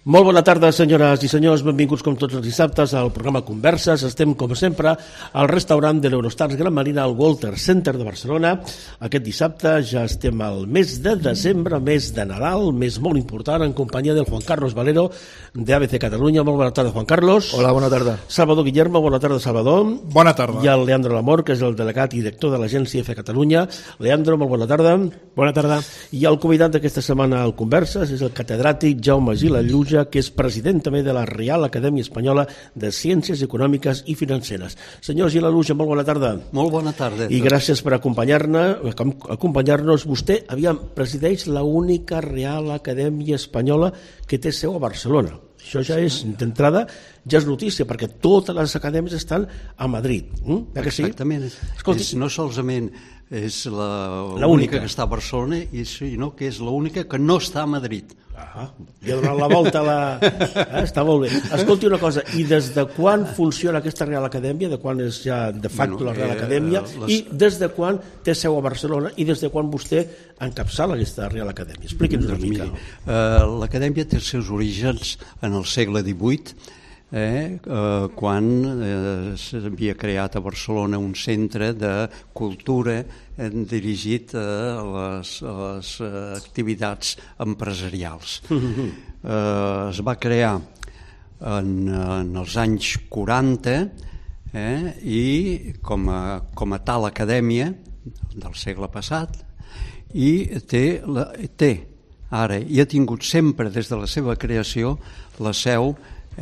Molt bona tarda, senyores i senyors. Benvinguts com tots els dissabtes al programa Converses. Estem, com sempre, al restaurant de l'Eurostars Gran Marina al Walter Center de Barcelona. Aquest dissabte ja estem al mes de desembre, mes de Nadal, mes molt important, en companyia del Juan Carlos Valero, de ABC Catalunya. Molt bona tarda, Juan Carlos. Hola, bona tarda. Salvador Guillermo, bona tarda, Salvador. Bona tarda. I el Leandro Lamor, que és el delegat i director de l'agència EFE Catalunya. Leandro, molt bona tarda. Bona tarda. I el convidat d'aquesta setmana al Converses és el catedràtic Jaume Gila Lluja, que és president també de la Real Acadèmia Espanyola de Ciències Econòmiques i Financeres. Senyor Gila Lluja, molt bona tarda. Molt bona tarda. I gràcies per acompanyar-nos. Vostè, presideix l'única Real Acadèmia Espanyola que té seu a Barcelona. Això ja és, d'entrada, ja és notícia, perquè totes les acadèmies estan a Madrid. Exactament. Escolti, no solament és l'única que està a Barcelona, sinó que és l'única que no està a Madrid. Li ha donat la volta a la... Està molt bé. Escolti una cosa, i des de quan funciona aquesta Real Acadèmia, de quan és ja de facto la Real Acadèmia, i des de quan té seu a Barcelona, i des de quan vostè encapçala aquesta Real Acadèmia? Expliqui'ns una mica. L'Acadèmia té els seus orígens en el segle XVIII, quan s'havia creat a Barcelona un centre de cultura dirigit a les activitats empresarials. Es va crear en els anys 40 i com a tal acadèmia del segle passat, i té ara, i ha tingut sempre des de la seva creació la seu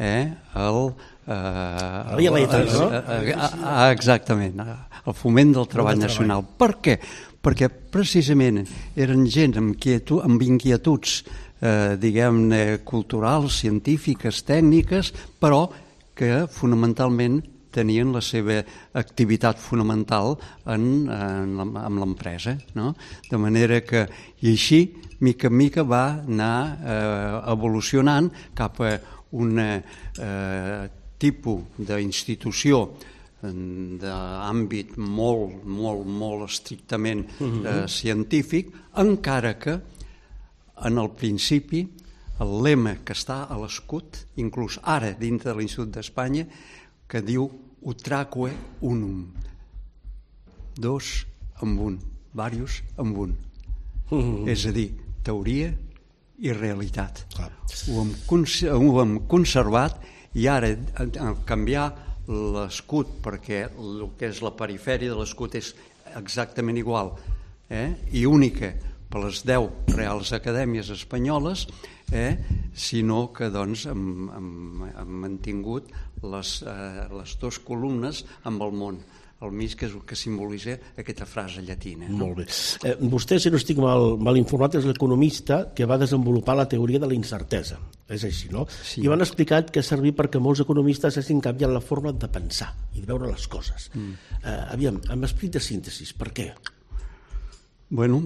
exactament, el Foment del Treball Nacional. Per què? Perquè precisament eren gent amb inquietuds diguem-ne culturals, científiques, tècniques, però que fonamentalment tenien la seva activitat fonamental amb l'empresa, no? De manera que, i així, mica en mica va anar evolucionant cap a un tipus d'institució d'àmbit molt estrictament científic, encara que en el principi el lema que està a l'escut, inclús ara dintre de l'Institut d'Espanya, que diu utraque unum, dos amb un, varios amb un, és a dir, teoria i realitat. Ho hem conservat, i ara canviar l'escut, perquè el que és la perifèria de l'escut és exactament igual, i única per les 10 Reals Acadèmies Espanyoles, sinó que doncs hem mantingut les dues columnes amb el món al mig, que és el que simbolitza aquesta frase llatina. Molt bé. Vostè, si no estic mal informat, és l'economista que va desenvolupar la teoria de la incertesa. És així, no? Sí. I van explicar que servir perquè molts economistes hagin canviat la forma de pensar i de veure les coses. Aviam, amb esperit de síntesi, per què? Bueno,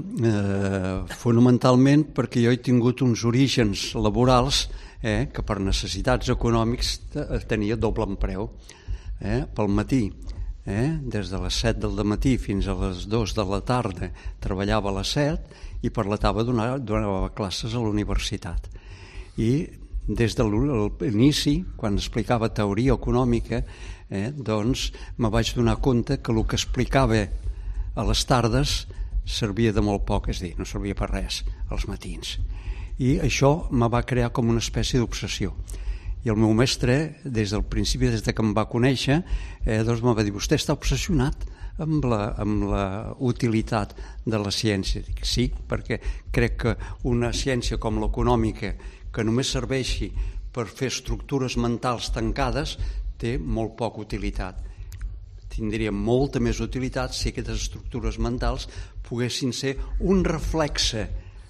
fonamentalment perquè jo he tingut uns orígens laborals que per necessitats econòmics tenia doble empreu. Pel matí, des de les 7 del matí fins a les 2 de la tarda treballava a les 7 i per la tarda donava classes a la universitat. I des de l'inici, quan explicava teoria econòmica, doncs me vaig donar compte que el que explicava a les tardes servia de molt poc, és a dir, no servia per res als matins. I això me va crear com una espècie d'obsessió. I el meu mestre, des del principi, des que em va conèixer, doncs me va dir, vostè està obsessionat amb la utilitat de la ciència. Dic, sí, perquè crec que una ciència com l'econòmica, que només serveixi per fer estructures mentals tancades, té molt poca utilitat. Tindria molta més utilitat si aquestes estructures mentals poguessin ser un reflexe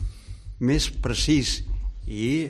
més precís i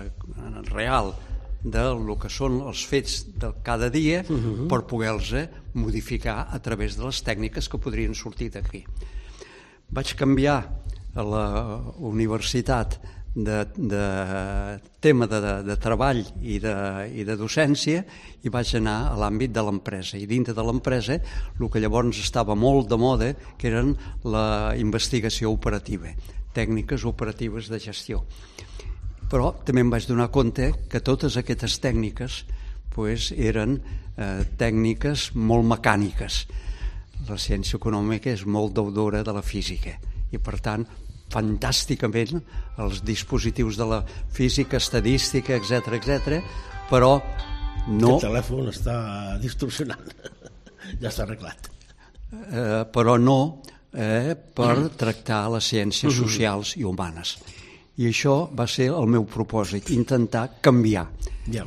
real del que són els fets de cada dia per poder-los modificar a través de les tècniques que podrien sortir d'aquí. Vaig canviar a la universitat de tema de treball i de docència i vaig anar a l'àmbit de l'empresa. I dintre de l'empresa el que llavors estava molt de moda que eren la investigació operativa, tècniques operatives de gestió. Però també em vaig donar compte que totes aquestes tècniques eren tècniques molt mecàniques. La ciència econòmica és molt deudora de la física i, per tant, fantàsticament els dispositius de la física, estadística, etc, però no... El telèfon està distorsionant. Ja està arreglat. Però no per tractar les ciències socials i humanes. I això va ser el meu propòsit, intentar canviar. Ja.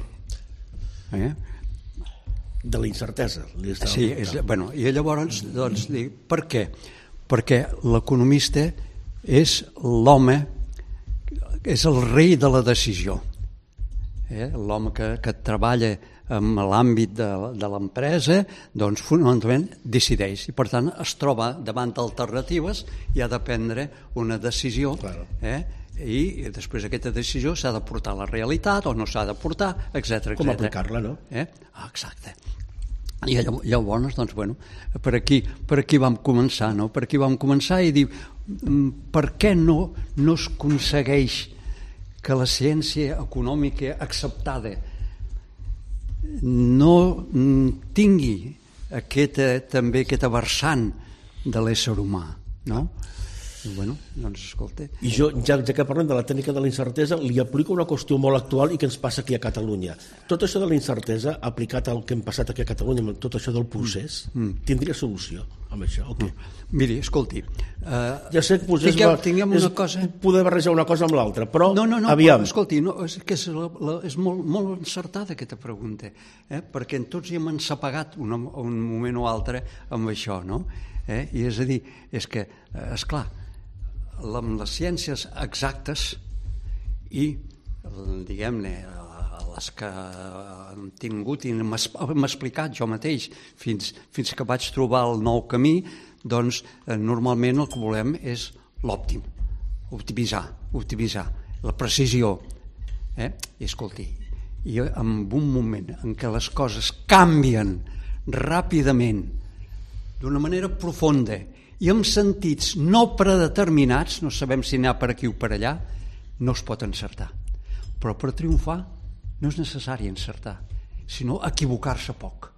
De la incertesa. Sí, i llavors dic, per què? Perquè l'economista és l'home, és el rei de la decisió. L'home que treballa en l'àmbit de l'empresa, doncs fonamentalment decideix i per tant es troba davant alternatives i ha de prendre una decisió. I després aquesta decisió s'ha de portar a la realitat o no s'ha de portar, etc. Com aplicar-la, no? Exacte. I llavors, doncs, bueno, per aquí vam començar, no? Per aquí vam començar i dir, per què no es aconsegueix que la ciència econòmica acceptada no tingui també aquesta versant de l'ésser humà, no? I bueno, doncs escolta... I jo, ja que parlem de la tècnica de la incertesa, li aplico una qüestió molt actual i que ens passa aquí a Catalunya. Tot això de la incertesa, aplicat al que hem passat aquí a Catalunya, amb tot això del procés, tindria solució amb això? Okay. Miri, escolti... Ja sé que tinguem una cosa... Poder barrejar una cosa amb l'altra, però aviam... Escolti, és molt encertada aquesta pregunta, perquè tots hi hem ensapagat un moment o altre amb això, no? I és a dir, és que, esclar, amb les ciències exactes i, diguem-ne, les que hem tingut i m'he explicat jo mateix fins que vaig trobar el nou camí, doncs normalment el que volem és l'òptim, optimitzar, la precisió. I escolti, en un moment en què les coses canvien ràpidament, d'una manera profunda i amb sentits no predeterminats, no sabem si anar per aquí o per allà, no es pot encertar. Però per triomfar no és necessari encertar, sinó equivocar-se poc.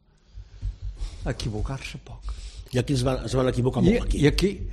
I aquí es van equivocar molt. I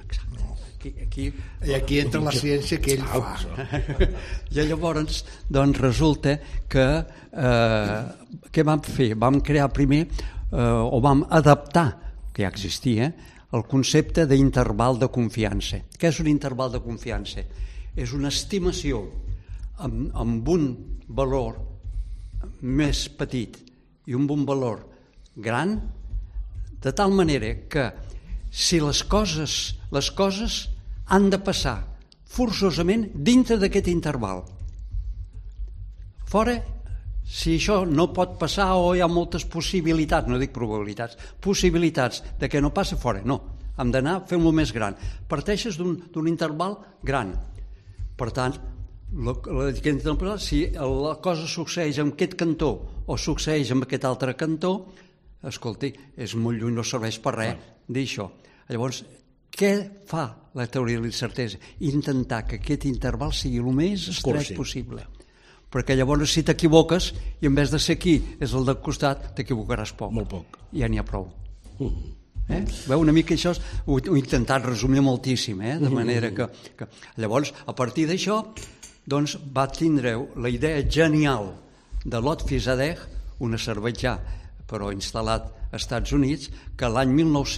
aquí entra la ciència que ell fa. I llavors, doncs, resulta que què vam fer? Vam crear primer, o vam adaptar, que ja existia, el concepte d'interval de confiança. Què és un interval de confiança? És una estimació amb un valor més petit i amb un valor gran, de tal manera que si les coses han de passar forçosament dintre d'aquest interval. Fora, si això no pot passar o hi ha moltes possibilitats, no dic probabilitats, possibilitats de que no passi fora, no, hem d'anar fent-lo més gran. Parteixes d'un interval gran. Per tant, si la cosa succeeix en aquest cantó o succeeix en aquest altre cantó, escolti, és molt lluny, no serveix per res dir això. Llavors, què fa la teoria de l'incertesa? Intentar que aquest interval sigui el més estret possible. Perquè llavors si t'equivoques i en vez de ser aquí és el del costat, t'equivocaràs poc. Molt poc. Ja n'hi ha prou. Veu, una mica això ho he intentat resumir moltíssim, de manera que... Llavors, a partir d'això, doncs va tindre la idea genial de Lot Fisadeh, un azerbaidjà, però instal·lat als Estats Units, que l'any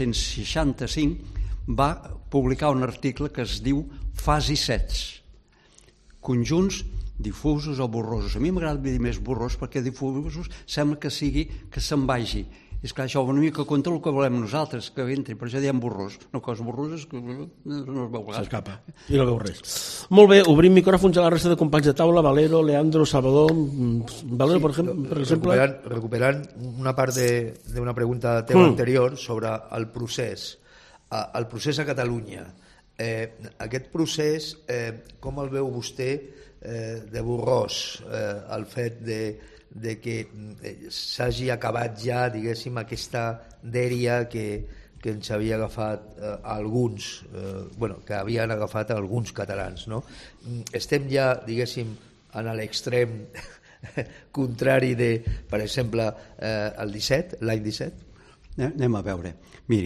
1965 va publicar un article que es diu Fasis sets, conjunts difusos o borrosos. A mi m'agrada dir més borrosos perquè difusos sembla que sigui que se'n vagi. És clar, això va una mica contra el que volem nosaltres, que entri, per això diem borrós. Una cosa borrosa és que no es veu res. S'escapa i no veu res. Molt bé, obrim micròfons a la resta de companys de taula, Valero, Leandro, Salvador. Valero, sí, per exemple... Recuperant una part d'una pregunta teva anterior sobre el procés. El procés a Catalunya. Aquest procés, com el veu vostè de borrós, el fet de que s'hagi acabat ja, diguéssim, aquesta dèria que ens havia agafat alguns, que havien agafat alguns catalans, no? Estem ja, diguéssim, en l'extrem contrari de, per exemple, l'any 17? Anem a veure. Miri,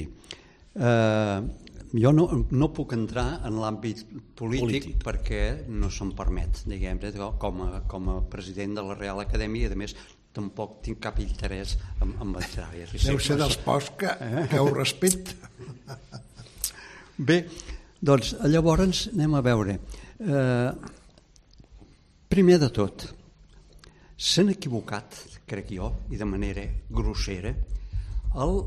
jo no puc entrar en l'àmbit polític perquè no se'm permet, diguem, com a president de la Real Acadèmia, i a més tampoc tinc cap interès en entrar. Deu ser dels pocs que ho respecta. Bé, doncs llavors anem a veure. Primer de tot, s'han equivocat, crec jo, i de manera grossera, el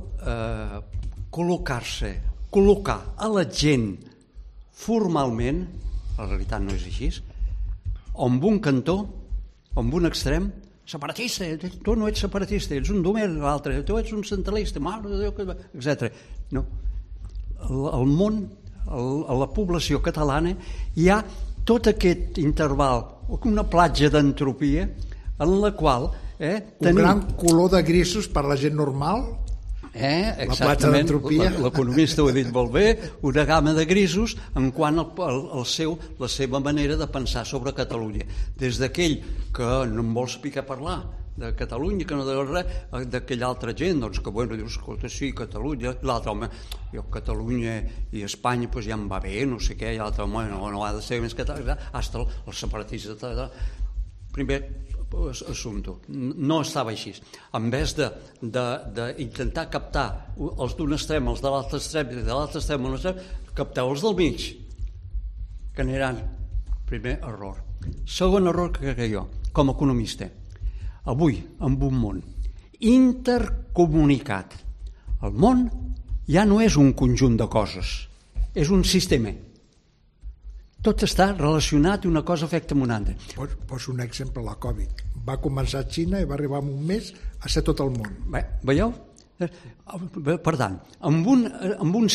col·locar a la gent formalment, la realitat no és així, amb un cantó, amb un extrem, separatista, tu no ets separatista, ets un domer, l'altre, tu ets un centralista, etc. No. Al món, a la població catalana, hi ha tot aquest interval, una platja d'entropia en la qual un gran color de grisos per la gent normal. Exactament, l'economista ho ha dit molt bé, una gamma de grisos en quant la seva manera de pensar sobre Catalunya, des d'aquell que no en vol saber què parlar de Catalunya, que no de res, d'aquella altra gent, doncs que bueno, dius, escolta, sí, Catalunya, l'altre home, jo, Catalunya i Espanya doncs ja em va bé, no sé què, i l'altre home no ha de ser més català, hasta el separatista. Primer assumpte, no estava així. En vez d'intentar captar els d'un extrem, els de l'altre extrem, i de l'altre extrem, capteu els del mig, que aniran. Primer error. Segon error que crec jo, com a economista. Avui, en un món intercomunicat, el món ja no és un conjunt de coses, és un sistema. Tot està relacionat i una cosa afecta amb una altra. Poso un exemple, la Covid. Va començar a Xina i va arribar en un mes a ser tot el món. Bé, veieu? Per tant, amb un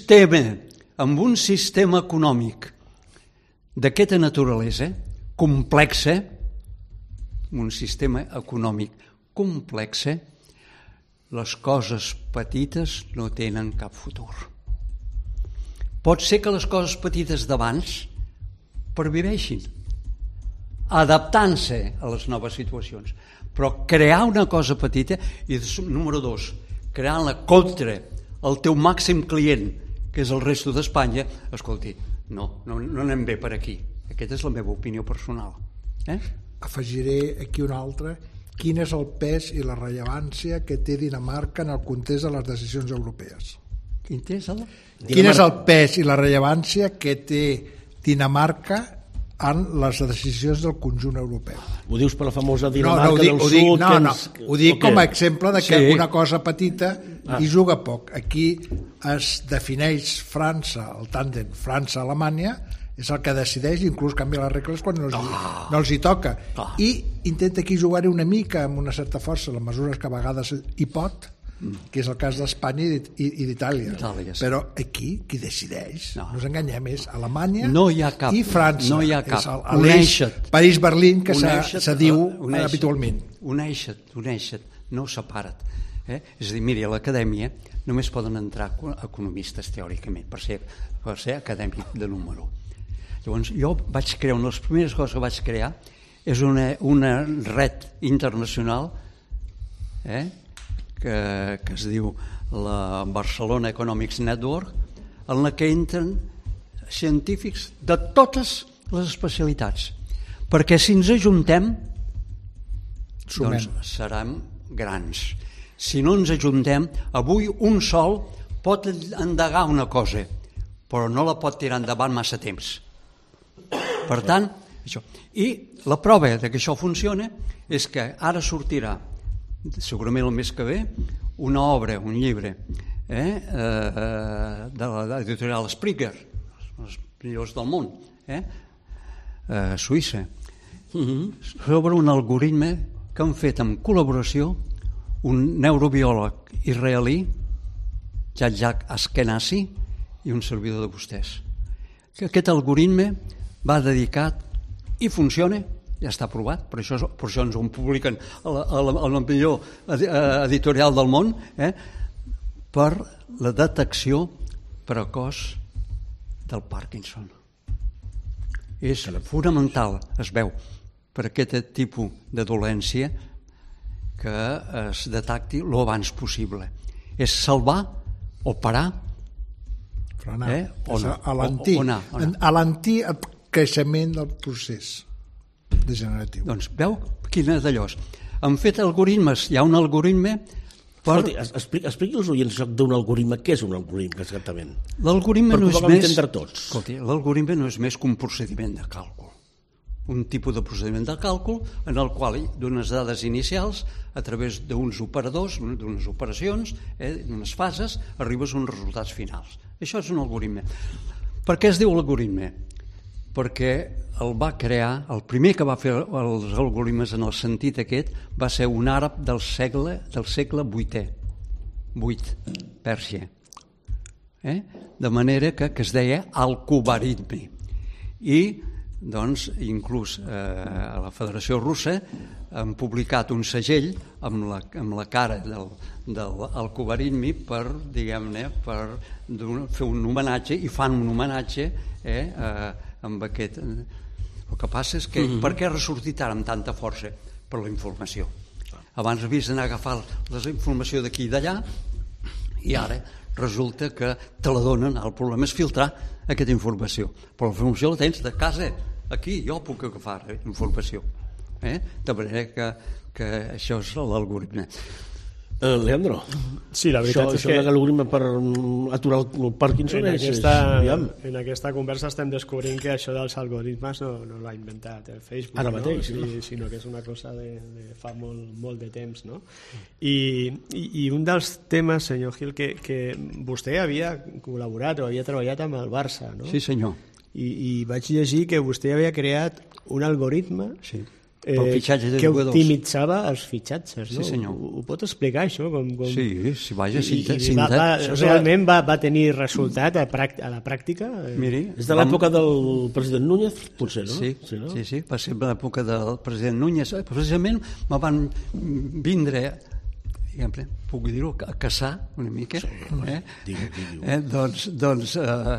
sistema econòmic d'aquesta naturalesa, complexa, un sistema econòmic complexa, les coses petites no tenen cap futur. Pot ser que les coses petites d'abans perviveixin, adaptant-se a les noves situacions, però crear una cosa petita, i número 2, creant-la contra el teu màxim client, que és el resto d'Espanya, escolti, no anem bé per aquí. Aquesta és la meva opinió personal. Afegiré aquí una altra. Quin és el pes i la rellevància que té Dinamarca en el context de les decisions europees? Quin és el pes i la rellevància que té Dinamarca en les decisions del conjunt europeu? Ho dius per la famosa Dinamarca del Sud? Ho dic com a exemple de que una cosa petita hi juga poc. Aquí es defineix França, el tàndem França-Alemanya, és el que decideix, inclús canvia les regles quan no els hi toca. I intenta aquí jugar-hi una mica amb una certa força, les mesures que a vegades hi pot, que és el cas d'Espanya i d'Itàlia. Però aquí qui decideix, no ens enganyem, és Alemanya i França. No hi ha cap. És l'eix París-Berlín que se diu habitualment. Uneixa't, no separa't. És a dir, miri, a l'acadèmia només poden entrar economistes teòricament per ser acadèmic de número. Llavors jo vaig crear, una de les primeres coses que vaig crear és una red internacional que es diu la Barcelona Economics Network, en la que entren científics de totes les especialitats, perquè si ens ajuntem doncs serem grans. Si no ens ajuntem, avui un sol pot endegar una cosa, però no la pot tirar endavant massa temps. Per tant, això. I la prova que això funciona és que ara sortirà, segurament el mes que ve, una obra, un llibre de l'editorial Springer, els millors del món, Suïssa, sobre un algoritme que han fet en col·laboració un neurobiòleg israelí, Jacques Ashkenazi, i un servidor de vostès. Aquest algoritme va dedicat i funciona, ja està aprovat, per això ens ho publiquen a la millor editorial del món, per la detecció precoç del Parkinson. És fonamental, es veu, per aquest tipus de dolència que es detecti el abans possible. És salvar o parar frenar, o no. alentir el creixement del procés degeneratiu. Doncs veu quina d'allò. Han fet algoritmes, hi ha un algoritme per... Expliqui als oients d'un algoritme. Què és un algoritme exactament? L'algoritme no és més... Escolti, l'algoritme no és més que un procediment de càlcul. Un tipus de procediment de càlcul en el qual d'unes dades inicials, a través d'uns operadors, d'unes operacions, d'unes fases, arribes a uns resultats finals. Això és un algoritme. Per què es diu algoritme? Perquè el va crear, el primer que va fer els algoritmes en el sentit aquest va ser un àrab del segle VIII, Pèrsia. De manera que es deia al-Khuwarizmi. I doncs, inclús a la Federació Russa han publicat un segell amb la cara del Al-Khuwarizmi per, diguem-ne, per fer un homenatge, i fan un homenatge amb aquest... El que passa és que per què ha ressortit ara amb tanta força? Per la informació. Abans havies d'anar a agafar la informació d'aquí i d'allà, i ara resulta que te la donen. El problema és filtrar aquesta informació, però la informació la tens de casa. Aquí jo puc agafar informació. De manera que això és l'algoritme. Leandro, sí, la veritat és que l'algoritme per aturar el Parkinson en aquesta conversa estem descobrint que això dels algoritmes no l'ha inventat el Facebook ara mateix, sinó que és una cosa de fa molt de temps, no? I un dels temes, senyor Gil, que vostè havia col·laborat o havia treballat amb el Barça, no? Sí, senyor. I vaig llegir que vostè havia creat un algoritme que optimitzava els fitxatges, no? Sí, senyor. Ho pot explicar, això? Sí, vaja, realment va tenir resultat a la pràctica? Miri, és de l'època del president Núñez, potser, no? Sí, va ser l'època del president Núñez. Precisament me van vindre, puc dir-ho, a caçar una mica, doncs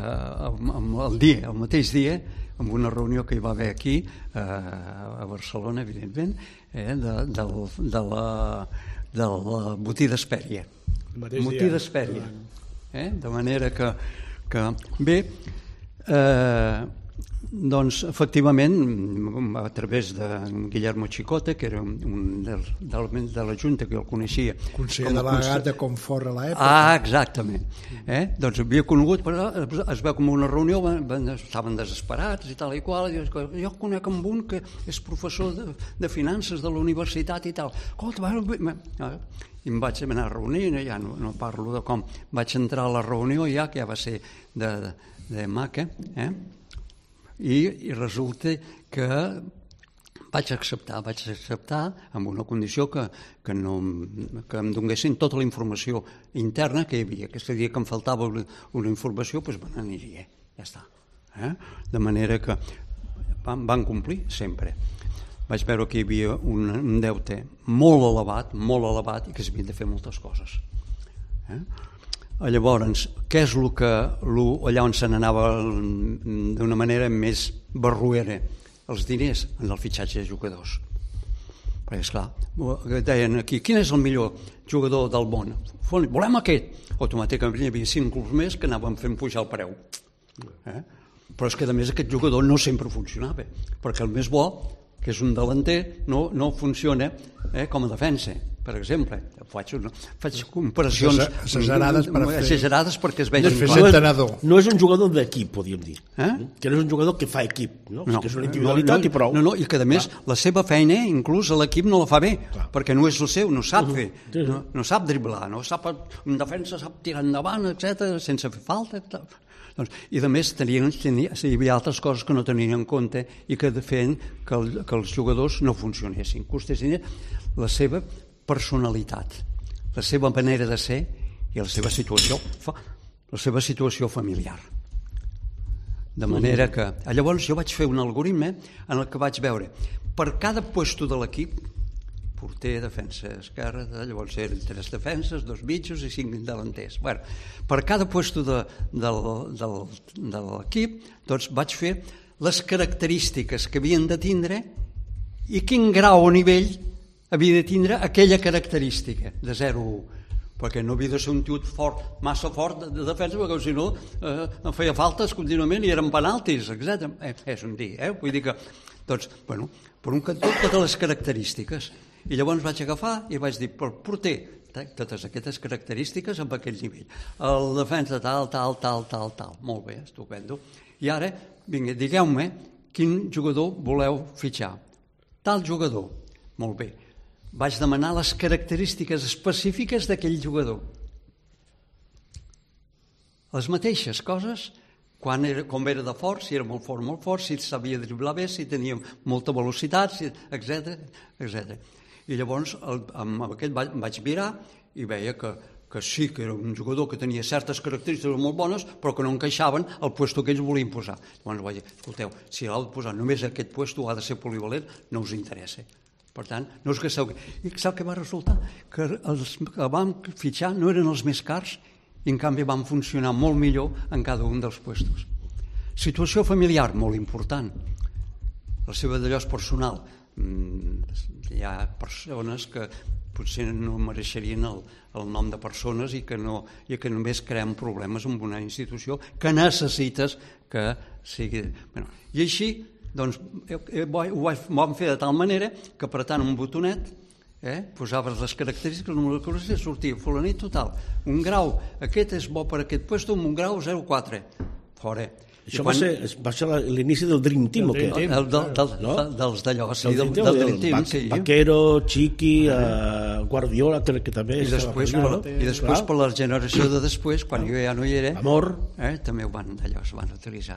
el mateix dia, en una reunió que hi va haver aquí a Barcelona, evidentment, de la Botí d'Hespèria. Botí d'Hespèria. De manera que bé, doncs efectivament a través de Guillermo Chicota, que era un dels de la Junta, que jo el coneixia, conseller delegat de Confort a l'època. Exactament. Doncs havia conegut, però es veu com una reunió, estaven desesperats i tal i qual, i jo conec amb un que és professor de finances de la universitat i tal. I em vaig anar a reunir, ja no parlo de com vaig entrar a la reunió, que ja va ser de maca, i resulta que vaig acceptar amb una condició que em donguessin tota la informació interna que hi havia. Aquest dia que em faltava una informació, doncs me n'aniria, ja està. De manera que van complir sempre. Vaig veure que hi havia un deute molt elevat, i que s'havien de fer moltes coses. Llavors, què és el que allà on se n'anava d'una manera més barruera? Els diners en el fitxatge de jugadors. Perquè, esclar, deien aquí, quin és el millor jugador del món? Volem aquest. Automàticament hi havia 5 clubs més que anaven fent pujar el preu. Però és que, a més, aquest jugador no sempre funcionava, perquè el més bo, que és un delanter, no funciona com a defensa. Per exemple, faig comparacions exagerades perquè es vegin. No és un jugador d'equip, podríem dir. Que no és un jugador que fa equip, no? Que és una individualitat i prou. No, i que a més la seva feina, inclús a l'equip, no la fa bé, perquè no és el seu, no sap fer, no sap driblar, un defensa sap tirar endavant, etc, sense fer falta. I a més hi havia altres coses que no tenien en compte i que feien que els jugadors no funcionessin, que vostès tenien la seva personalitat, la seva manera de ser i la seva situació familiar. De manera que llavors jo vaig fer un algoritme en el que vaig veure per cada puesto de l'equip, porter, defensa esquerra, llavors eren 3 defenses, 2 mitjos i 5 delanters. Per cada puesto de l'equip doncs vaig fer les característiques que havien de tindre i quin grau o nivell havia de tindre aquella característica de 0-1, perquè no havia de ser un tiut fort, massa fort de defensa, perquè si no em feia faltes contínuament i eren penaltis, etc. És un dir, vull dir que, doncs, bueno, per un cantó totes les característiques. I llavors vaig agafar i vaig dir, per porter, totes aquestes característiques amb aquell nivell. El defensa tal. Molt bé, estupendo. I ara, vinga, digueu-me quin jugador voleu fitxar. Tal jugador. Molt bé. Vaig demanar les característiques específiques d'aquell jugador. Les mateixes coses, com era de fort, si era molt fort, si sabia driblar bé, si tenia molta velocitat, etc. I llavors amb aquest vaig mirar i veia que sí que era un jugador que tenia certes característiques molt bones, però que no encaixaven al puesto que ells volien posar. Llavors vaig dir, escolteu, si l'heu de posar només aquest puesto, ha de ser polivalent, no us interessa. Per tant, no us queixeu. I sap què va resultar? Que els que vam fitxar no eren els més cars i en canvi van funcionar molt millor en cada un dels puestos. Situació familiar, molt important. La seva d'allò és personal. Hi ha persones que potser no mereixerien el nom de persones i que només creen problemes en una institució que necessites que sigui... I així, doncs, ho vam fer de tal manera que apretant un botonet posaves les característiques i sortia fulanit total. Un grau, aquest és bo per aquest puesto, amb un grau 0,4. Fora. Això va ser l'inici del Dream Team, o què? Dels d'allò, sí, del Dream Team. Vaquero, Chiqui, Guardiola, que també... I després, per la generació de després, quan jo ja no hi era, Amor, també es van utilitzar.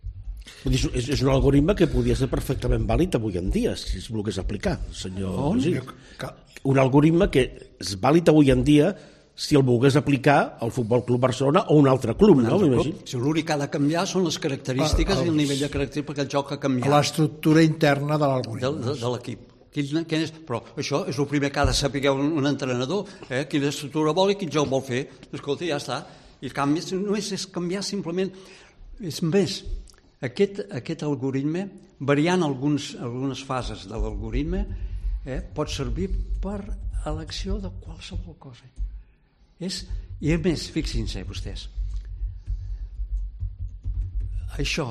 És un algoritme que podia ser perfectament vàlid avui en dia, si es volgués aplicar, senyor. Un algoritme que és vàlid avui en dia si el volgués aplicar al Futbol Club Barcelona o un altre club, no? Si l'únic que ha de canviar són les característiques i el nivell de característiques, perquè el joc ha canviat. L'estructura interna de l'algoritme. De l'equip. Però això és el primer que ha de saber un entrenador, quina estructura vol i quin joc vol fer. Escolta, ja està. I canvi no és canviar simplement... És més, aquest algoritme, variant algunes fases de l'algoritme, pot servir per elecció de qualsevol cosa. I a més, fixin-se vostès, això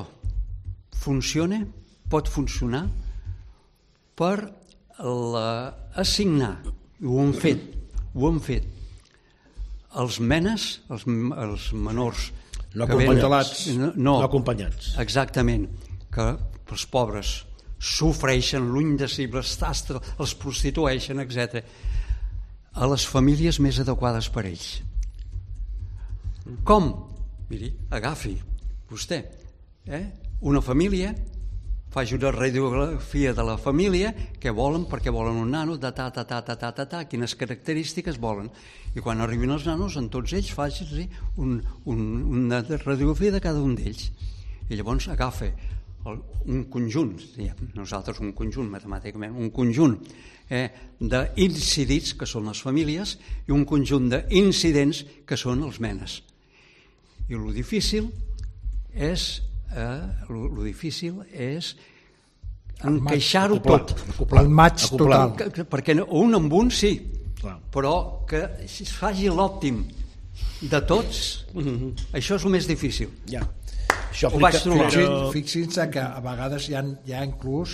pot funcionar per assignar, ho han fet els menes, els menors no acompanyats. Exactament, que els pobres sofreixen l'indecible, els prostitueixen, etc. A les famílies més adequades per ells. Com? Miri, agafi vostè una família, faci una radiografia de la família, què volen, perquè volen un nano, quines característiques volen. I quan arribin els nanos, en tots ells faci una radiografia de cada un d'ells. I llavors agafa un conjunt, nosaltres un conjunt matemàticament, un conjunt d'incidits, que són les famílies, i un conjunt d'incidents, que són els menes. I el difícil és encaixar-ho tot. El maig total. Perquè un amb un sí, però que es faci l'òptim de tots, això és el més difícil. Ja. Ho vaig trobar. Fixin-se que a vegades hi ha inclús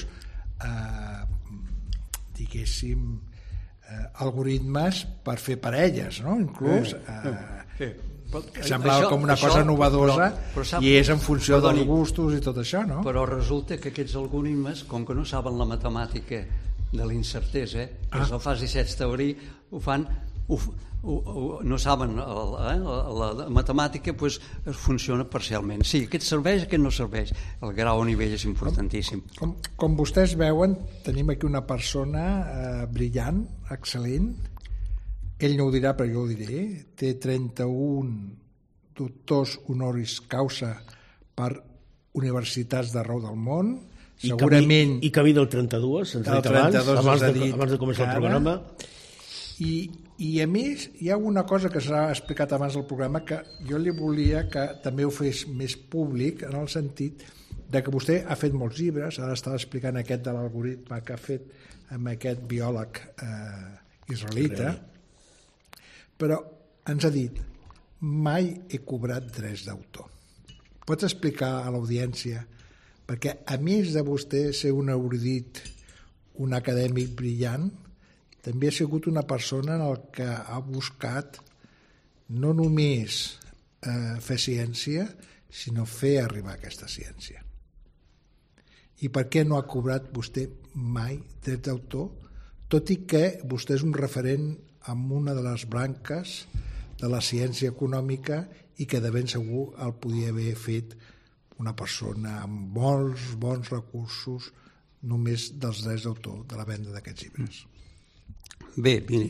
diguéssim algoritmes per fer parelles, no? Inclús que semblava com una cosa novedosa i és en funció dels gustos i tot això, no? Però resulta que aquests algoritmes, com que no saben la matemàtica de l'incertesa, és la fase 7 teoria, ho fan, no saben la matemàtica, doncs funciona parcialment. Sí, aquest serveix, aquest no serveix. El grau a nivell és importantíssim. Com vostès veuen, tenim aquí una persona brillant, excel·lent. Ell no ho dirà, però jo ho diré. Té 31 doctors honoris causa per universitats d'arreu del món. Segurament... I camí del 32, se'ns ha dit abans de començar el programa. I a més hi ha una cosa que s'ha explicat abans del programa que jo li volia que també ho fes més públic, en el sentit de que vostè ha fet molts llibres, ara estava explicant aquest de l'algoritme que ha fet amb aquest biòleg israelita, però ens ha dit mai he cobrat drets d'autor. Pots explicar a l'audiència, perquè a més de vostè ser un erudit, un acadèmic brillant, també ha sigut una persona en el que ha buscat no només fer ciència, sinó fer arribar aquesta ciència. I per què no ha cobrat vostè mai drets d'autor, tot i que vostè és un referent en una de les branques de la ciència econòmica i que de ben segur el podia haver fet una persona amb molts bons recursos només dels drets d'autor de la venda d'aquests llibres? Bé, miri,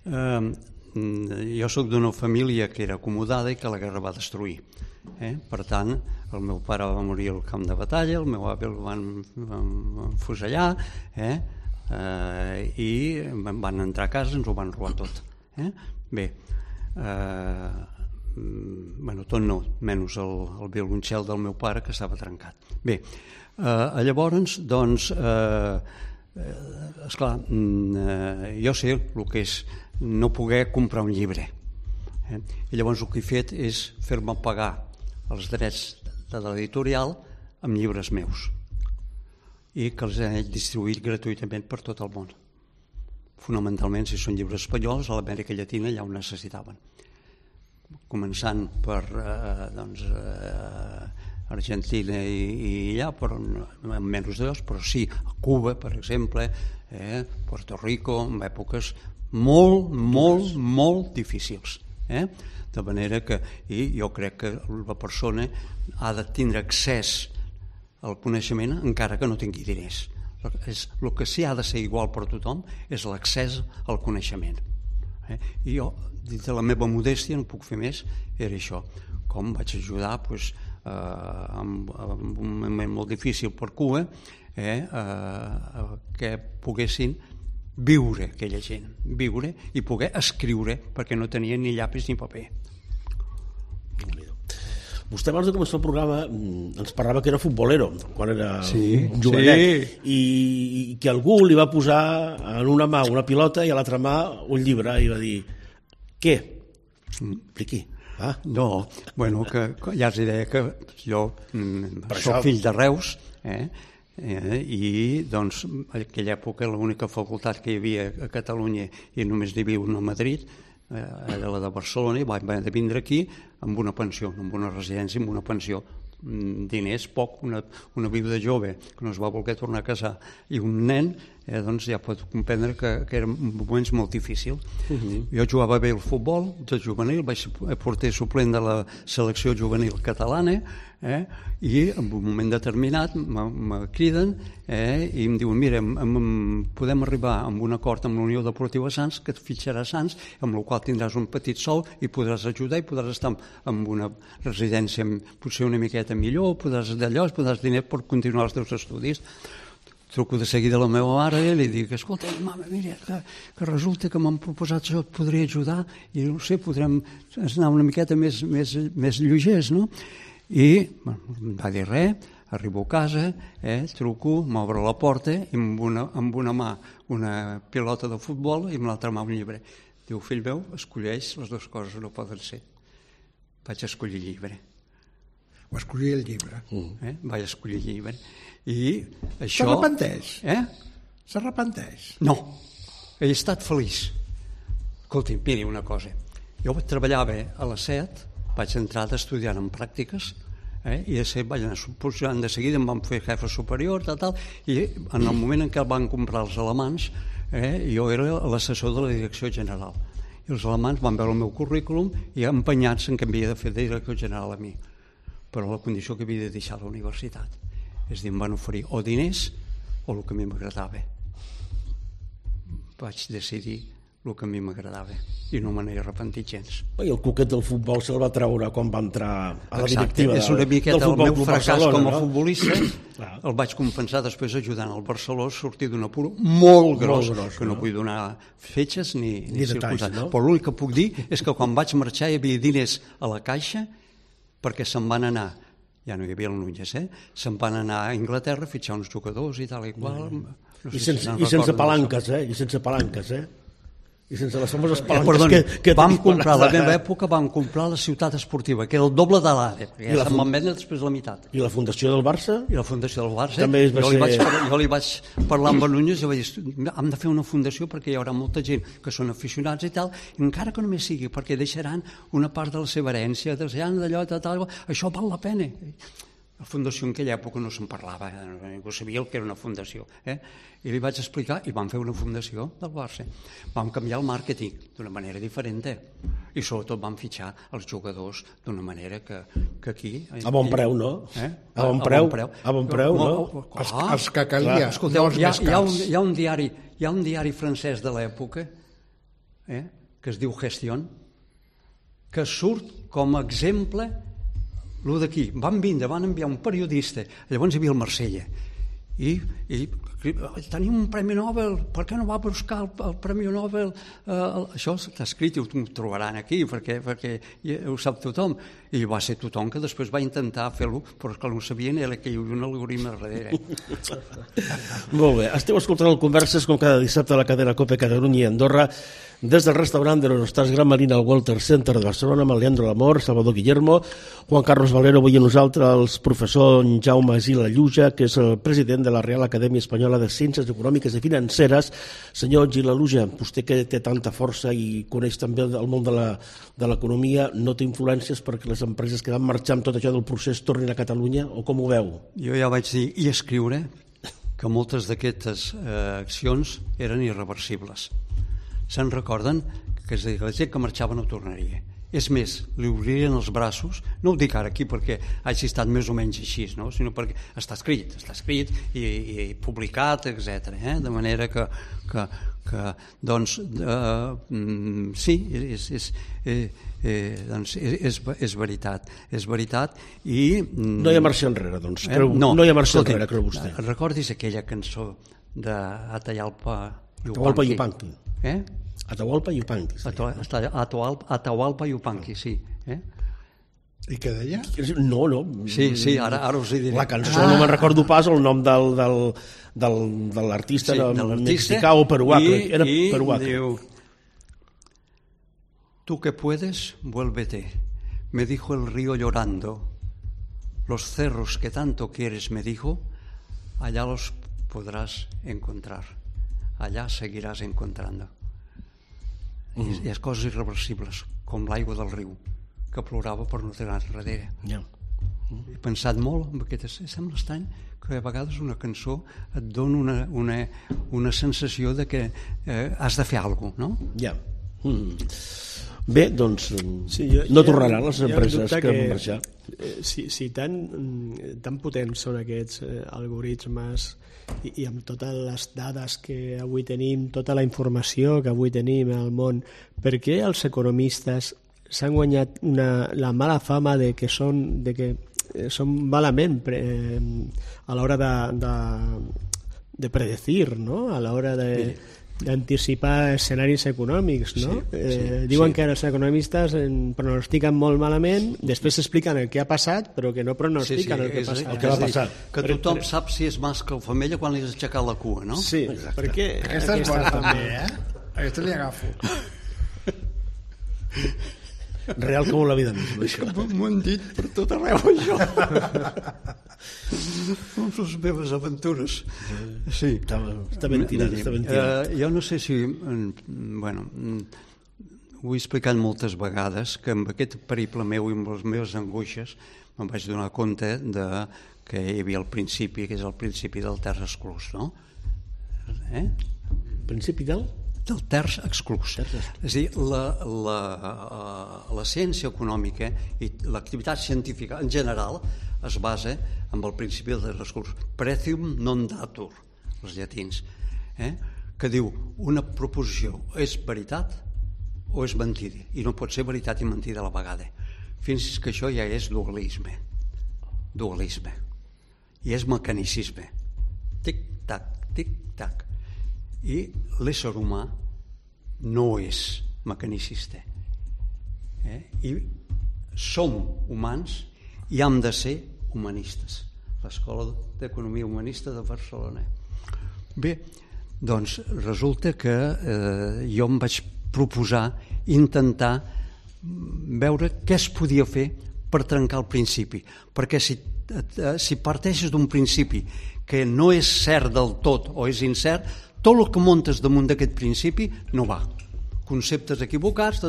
jo sóc d'una família que era acomodada i que la guerra va destruir. Per tant, el meu pare va morir al camp de batalla, el meu avi el van fusellar, i van entrar a casa i ens ho van robar tot. Bé, tot no, menys el violoncel del meu pare, que estava trencat. Bé, llavors, doncs, esclar, jo sé el que és no poder comprar un llibre. I llavors el que he fet és fer-me pagar els drets de l'editorial amb llibres meus i que els he distribuït gratuïtament per tot el món. Fonamentalment, si són llibres espanyols, a l'Amèrica Llatina ja ho necessitaven. Començant per Argentina i allà, però amb menys de dos, però sí, a Cuba, per exemple, Puerto Rico, en èpoques molt difícils. De manera que jo crec que la persona ha de tindre accés al coneixement encara que no tingui diners. El que sí ha de ser igual per tothom és l'accés al coneixement. I jo, dins de la meva modèstia, no puc fer més, era això. Com vaig ajudar en un moment molt difícil per Cuba que poguessin viure aquella gent, viure i poder escriure, perquè no tenien ni llapis ni paper. Vostè abans de començar el programa ens parlava que era futbolero quan era un jovenet, i que algú li va posar en una mà una pilota i a l'altra mà un llibre i va dir, què? Expliqui. No, bueno, que ja els deia que jo soc fill de Reus, i doncs en aquella època l'única facultat que hi havia a Catalunya i només n'hi havia una a Madrid era la de Barcelona, i vaig haver de vindre aquí amb una pensió, amb una residència, amb una pensió, diners poc, una viuda jove que no es va voler tornar a casar i un nen, doncs ja pot comprendre que eren moments molt difícils. Jo jugava bé al futbol de juvenil, vaig ser porter suplent de la selecció juvenil catalana, i en un moment determinat me criden i em diuen, mira, podem arribar a un acord amb la Unió Deportiva Sants, que et fitxarà Sants, amb el qual tindràs un petit sou i podràs ajudar i podràs estar en una residència potser una miqueta millor, podràs diners per continuar els teus estudis. Truco de seguida a la meva mare i li dic, escolta, mama, mira, que resulta que m'han proposat això, et podria ajudar i no sé, podrem anar una miqueta més lleugers, no? I em va dir res, arribo a casa, truco, m'obre la porta i amb una mà una pilota de futbol i amb l'altra mà un llibre. Diu, fill meu, escolleix, les dues coses no poden ser. Vaig escollir llibre. Va escollir el llibre. Vaig escollir llibre. I això... S'arrepenteix? S'arrepenteix? No, he estat feliç. Escolti, miri una cosa. Jo treballava a les 7, vaig entrar estudiant en pràctiques, i vaig anar suposant de seguida, em van fer jefe superior, i en el moment en què el van comprar els alemanys, jo era l'assessor de la direcció general. I els alemanys van veure el meu currículum i empenyats en que havia de fer de director general a mi, però la condició que havia de deixar la universitat. És a dir, em van oferir o diners o el que a mi m'agradava. Vaig decidir el que a mi m'agradava i no me n'he arrepentit gens. I el cuquet del futbol se'l va treure quan va entrar a la directiva del Futbol Club Barcelona. És una miqueta el meu fracàs com a futbolista. El vaig compensar després ajudant el Barcelona a sortir d'un apuro molt gros, que no vull donar fetges ni circumstàncies. Però l'únic que puc dir és que quan vaig marxar hi havia diners a la caixa perquè se'n van anar ja no hi havia el Núñez, se'n van anar a Anglaterra a fitxar uns jugadors i tal i qual. I sense palanques, I sense palanques, I sense les famoses palanques que vam comprar, a la meva època vam comprar la ciutat esportiva, que era el doble de l'àrea, perquè ja se'n van vendre després la meitat. I la fundació del Barça? I la fundació del Barça. Jo li vaig parlar amb el Núñez i vaig dir, hem de fer una fundació perquè hi haurà molta gent que són aficionats i tal, i encara que només sigui perquè deixaran una part de la seva herència, deixaran d'allò, tal, això val la pena. La fundació en aquella època no se'n parlava, ningú sabia el que era una fundació. I li vaig explicar i vam fer una fundació del Barça. Vam canviar el màrqueting d'una manera diferent i sobretot vam fitxar els jugadors d'una manera que aquí... A bon preu, no? A bon preu, no? Els que calia. Escolteu, hi ha un diari francès de l'època que es diu Gestion, que surt com a exemple lo d'aquí. Van enviar un periodista, llavors hi havia el Marsella, i tenia un Premi Nobel, per què no va buscar el Premi Nobel? Això està escrit i ho trobaran aquí, perquè ho sap tothom. I va ser tothom que després va intentar fer-lo, però que no sabien era que hi havia un algoritme darrere. Molt bé, esteu escoltant el Converses com cada dissabte a la cadena COPE Catalunya i Andorra, des del restaurant de l'Eurostars Gran Marina al Walter Center de Barcelona, amb el Leandro Lamor, Salvador Guillermo, Juan Carlos Valero, avui a nosaltres, el professor Jaume Gila Lluja, que és el president de la Real Acadèmia Espanyola de Ciències Econòmiques i Financeres. Senyor Gila Lluja, vostè que té tanta força i coneix també el món de l'economia, no té influències perquè les empreses que van marxar amb tot això del procés tornin a Catalunya, o com ho veu? Jo ja vaig dir i escriure que moltes d'aquestes accions eren irreversibles. Se'n recorden que la gent que marxava no tornaria. És més, li obririen els braços, no ho dic ara aquí perquè hagi estat més o menys així, no? Sinó perquè està escrit i publicat, etc. De manera que doncs, sí, és veritat i... No hi ha marxa enrere, doncs. No hi ha marxa enrere, creu vostè. Recordis aquella cançó d'Atahualpa Yupanqui. Atahualpa Yupanqui. Atahualpa Yupanqui, sí. I què deia? No. Sí, ara us hi diré. La cançó no me'n recordo pas el nom de l'artista mexicà o peruà. Era peruà. Diu, tú que puedes, vuélvete. Me dijo el río llorando. Los cerros que tanto quieres, me dijo, allá los podrás encontrar. Allà seguiràs encontrant. Hi ha coses irreversibles, com l'aigua del riu, que plorava per no tenir darrere. He pensat molt en aquest... Sembla estrany que a vegades una cançó et dona una sensació de que has de fer alguna cosa, no? Ja. Bé, doncs no tornaran les empreses que van marxar. Si tan potents són aquests algoritmes i amb totes les dades que avui tenim, tota la informació que avui tenim al món, per què els economistes s'han guanyat la mala fama de que són malament a l'hora de predecir, no? A l'hora d'anticipar escenaris econòmics, no? Diuen que els economistes pronostiquen molt malament, després expliquen el que ha passat, però que no pronostiquen el que ha passat. Que tothom sap si és mascle o femella quan li has aixecat la cua, no? Sí, perquè... Aquesta és bona també, Aquesta li agafo. Real com la vida misma. M'ho han dit per tot arreu, això. Amb les meves aventures. Sí. Està ben tirat. Jo no sé si... Bueno, ho he explicat moltes vegades, que amb aquest periple meu i amb les meves angoixes me'n vaig donar compte que hi havia el principi, que és el principi del terç exclús, no? Principi del terç exclús. És a dir, la ciència econòmica i l'activitat científica en general es basa en el principi del terç exclús. Precium non datur, els llatins, que diu una proposició és veritat o és mentida, i no pot ser veritat i mentida a la vegada. Fins que això ja és dualisme, i és mecanicisme. Tic-tac, tic-tac. I l'ésser humà no és mecanicista. I som humans i hem de ser humanistes, l'Escola d'Economia Humanista de Barcelona. Bé, doncs resulta que jo em vaig proposar intentar veure què es podia fer per trencar el principi, perquè si parteixes d'un principi que no és cert del tot o és incert, tot el que muntes damunt d'aquest principi no va. Conceptes equivocats,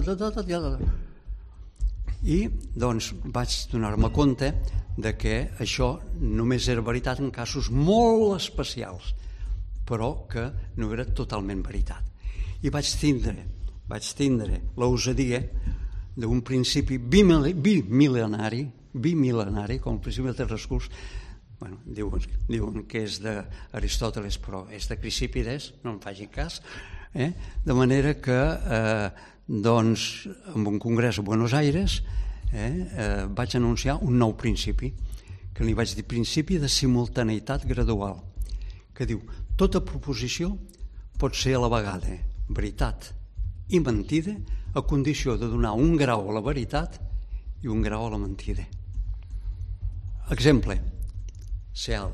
i doncs vaig donar-me compte de que això només era veritat en casos molt especials, però que no era totalment veritat. I vaig tindre l'osadia d'un principi bimil·lenari, com el principi de Rescurs, diuen que és d'Aristòteles, però és de Crisípides, no en facin cas, de manera que doncs, en un congrés a Buenos Aires vaig anunciar un nou principi, que li vaig dir principi de simultaneïtat gradual, que diu, tota proposició pot ser a la vegada veritat i mentida, a condició de donar un grau a la veritat i un grau a la mentida. Exemple, ser alt.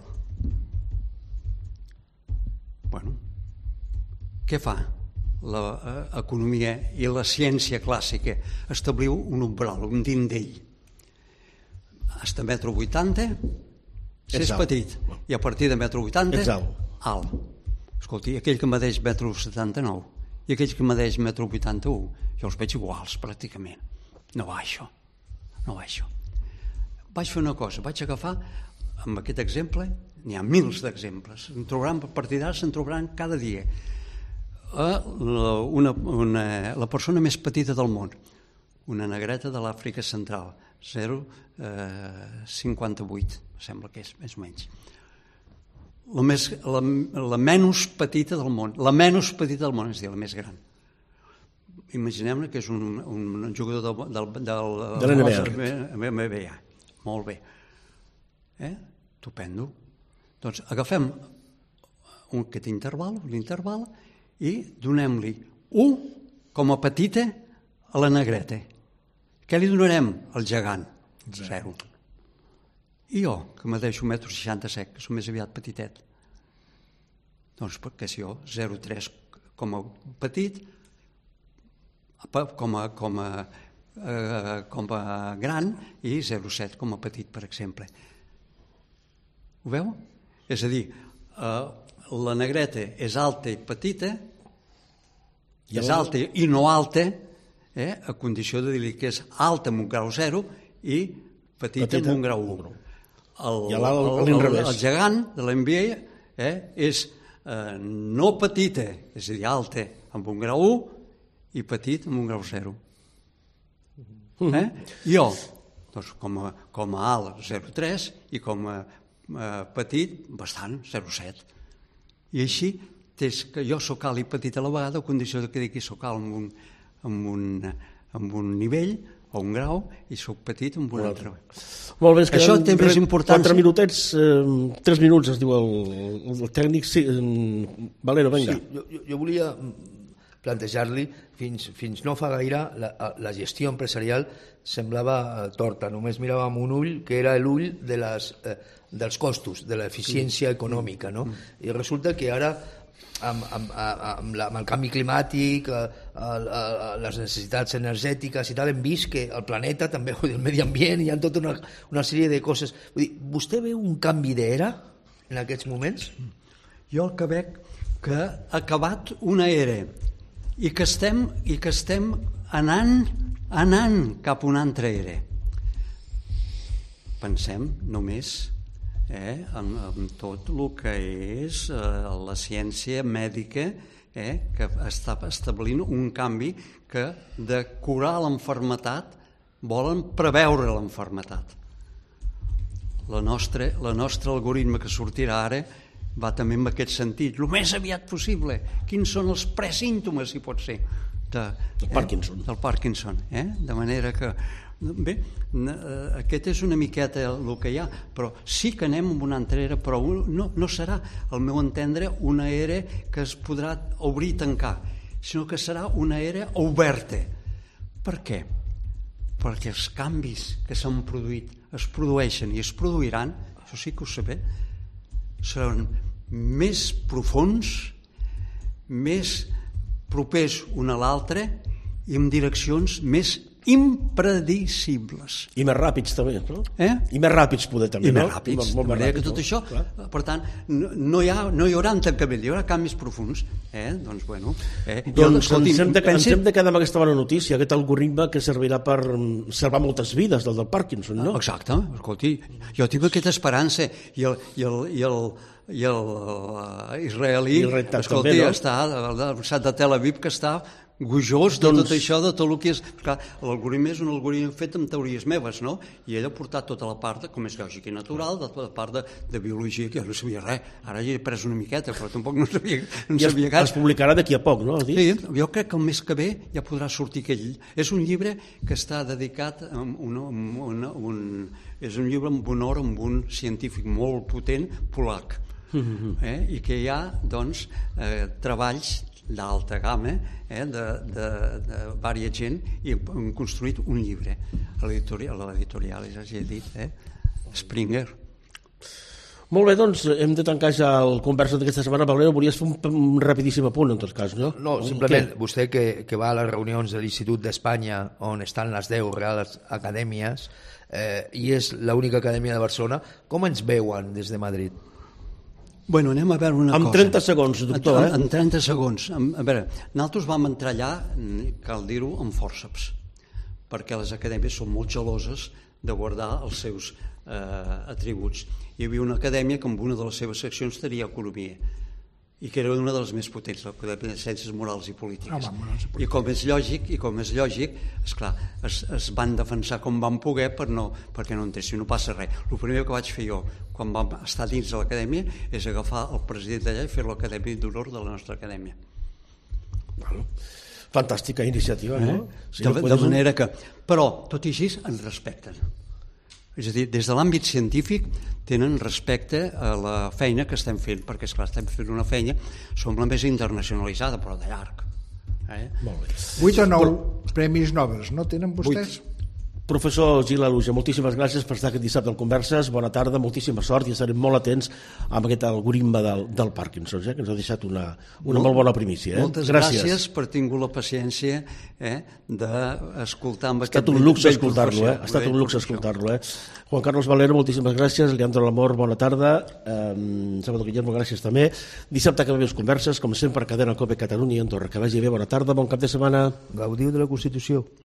Bueno, què fa l'economia i la ciència clàssica? Establir un umbral, un dindell. Fins a 1,80 m, si és petit, i a partir de 1,80 m, alt. Escolti, aquell que medeix 1,79 m i aquells que medeix 1,81 m, jo els veig iguals, pràcticament. No va això. Vaig fer una cosa, vaig agafar, amb aquest exemple, n'hi ha mils d'exemples, a partir d'ara se'n trobaran cada dia, la persona més petita del món, una negreta de l'Àfrica Central, 0,58, sembla que és, més o menys. La menys petita del món, és a dir, la més gran. Imaginem-ne que és un jugador de l'NBA. Molt bé. Estupendo. Doncs agafem aquest l'interval, i donem-li 1 com a petita a la negreta. Què li donarem al gegant? 0. I jo, que medeixo 1,67 m, que som més aviat petitet, doncs perquè si jo 0,3 com a petit, com a gran, i 0,7 com a petit, per exemple. Ho veu? És a dir, la negreta és alta i petita, és alta i no alta, a condició de dir-li que és alta amb un grau 0 i petita amb un grau 1. El gegant de l'NBA és no petita, és a dir, alta amb un grau 1 i petit amb un grau 0. Jo, doncs, com a alt 0,3 i com a petit bastant 0,7. I així que jo soc alt i petit a la vegada, a condició que digui soc alt amb un nivell o un grau i soc petit amb un altre. Molt bé, això té més importància. 4 minutets, 3 minuts es diu el tècnic. Sí, Valero, vinga. Sí, jo volia plantejar-li, fins no fa gaire, la gestió empresarial semblava torta, només miràvem un ull, que era l'ull dels costos, de l'eficiència econòmica, no? I resulta que ara, amb el canvi climàtic, les necessitats energètiques i tal, hem vist que el planeta, també el medi ambient, hi ha tota una sèrie de coses. Vull dir, vostè veu un canvi d'era en aquests moments? Jo el que veig que ha acabat una era i que estem anant cap a una altra era. Pensem només en tot el que és la ciència mèdica, que està establint un canvi que de curar l'enfermetat volen preveure l'enfermetat. El nostre algoritme que sortirà ara va també en aquest sentit, el més aviat possible. Quins són els presímptomes, si pot ser, del Parkinson. De manera que, bé, aquest és una miqueta el que hi ha, però sí que anem en una altra era, però no serà, al meu entendre, una era que es podrà obrir i tancar, sinó que serà una era oberta. Per què? perquè els canvis que s'han produït es produeixen i es produiran, això sí que ho sabé, seran més profunds, més propers un a l'altre i en direccions més impredicibles. I més ràpids també, no? I més ràpids poder també, no? I més ràpids, de manera que tot això, per tant, no hi haurà tancament, hi haurà canvis profunds. Doncs, bueno... Doncs ens hem de quedar amb aquesta bona notícia, aquest algoritme que servirà per salvar moltes vides, del Parkinson, no? Exacte, escolti, jo tinc aquesta esperança i el israelí, escolti, està al costat de Tel Aviv, que està gojós de tot això, de tot el que és... L'algoritme és un algoritme fet amb teories meves, no? I ell ha portat tota la part, com és lògic i natural, de la part de biologia, que jo no sabia res. Ara ja he pres una miqueta, però tampoc no sabia res. Es publicarà d'aquí a poc, no? Sí, jo crec que el mes que ve ja podrà sortir aquell... És un llibre que està dedicat a és un llibre en honor a un científic molt potent, polac, i que hi ha, doncs, treballs d'alta gamma, de vària gent, i hem construït un llibre a l'editorial, ja he dit, Springer. Molt bé, doncs hem de tancar ja el conversa d'aquesta setmana. Valero, volies fer un rapidíssim apunt, en tot cas, no? No, simplement, vostè que va a les reunions de l'Institut d'Espanya, on estan les 10 reals acadèmies, i és l'única acadèmia de Barcelona, com ens veuen des de Madrid? Bueno, anem a veure una cosa. Amb 30 segons, doctor. En 30 segons. A veure, nosaltres vam entrar allà, cal dir-ho, amb fòrceps, perquè les acadèmies són molt geloses de guardar els seus atributs. Hi havia una acadèmia que en una de les seves seccions tenia economia, i que era una de les més potents, l'Acadèmia de Ciències Morals i Polítiques. I com és lògic, esclar, es van defensar com van poder perquè no entessin, no passa res. El primer que vaig fer jo, quan vam estar dins de l'acadèmia, és agafar el president d'allà i fer l'acadèmia d'honor de la nostra acadèmia. Fantàstica iniciativa, no? De manera que... Però, tot i així, ens respecten. És a dir, des de l'àmbit científic tenen respecte a la feina que estem fent, perquè, esclar, estem fent una feina, som la més internacionalitzada, però de llarg. Molt bé. 8 o 9 premis Nobel, no tenen vostès? 8. Professor Gil Aluja, moltíssimes gràcies per estar aquest dissabte al Converses. Bona tarda, moltíssima sort i estarem molt atents amb aquest algoritme del Parkinson, que ens ha deixat una molt bona primícia. Moltes gràcies per haver tingut la paciència d'escoltar amb aquest... Ha estat un luxe escoltar-lo, ha estat un luxe escoltar-lo. Juan Carlos Valero, moltíssimes gràcies. Leandro Lamor, bona tarda. Salvador Guillermo, gràcies també. Dissabte que ve Converses, com sempre, cadena COPE Catalunya i Andorra. Que vagi bé, bona tarda, bon cap de setmana. Gaudiu de la Constitució.